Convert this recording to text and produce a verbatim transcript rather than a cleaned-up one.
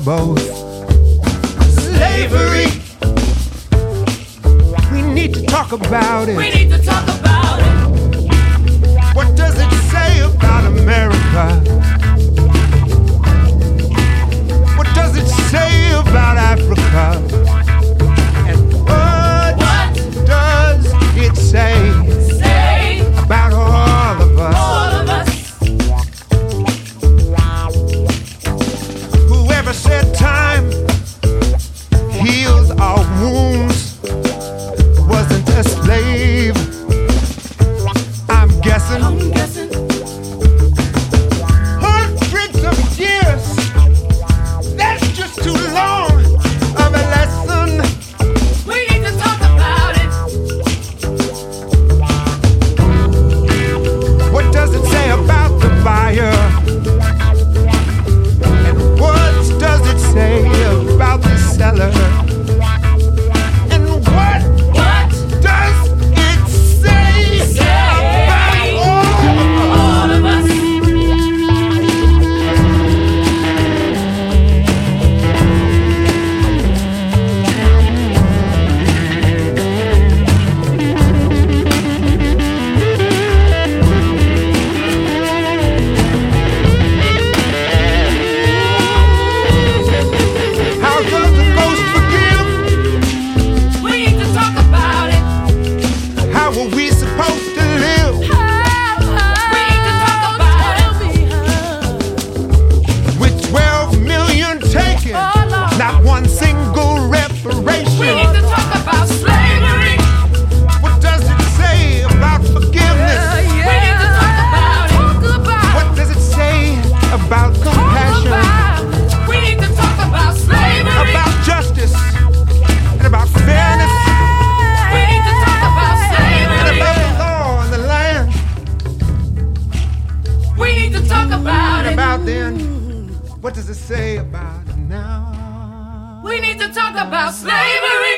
both. Slavery. We need to talk about it. We need to talk about it. What does it say about America? What does it say about Africa? And what, what does it say, say about all of us? All of us. Whoever said time heals our wounds wasn't a slave. I'm guessing. I'm guessing. Hundreds of years. That's just too long of a lesson. We need to talk about it. What does it say about the buyer? And what does it say about the seller? And what, What does it say, say about all all of us? How does the ghost forgive? We need to talk about it. How are we supposed to live We need to talk about it. with twelve million taken? Not one single We reparation. need to talk about slavery. What does it say about forgiveness? We need to talk about it. What does it say about compassion? We need to talk about slavery. About justice? And about fairness? We need to talk about And slavery. about the law and the land? We need to talk about And it. about then, what does it say about now? We need to talk about slavery.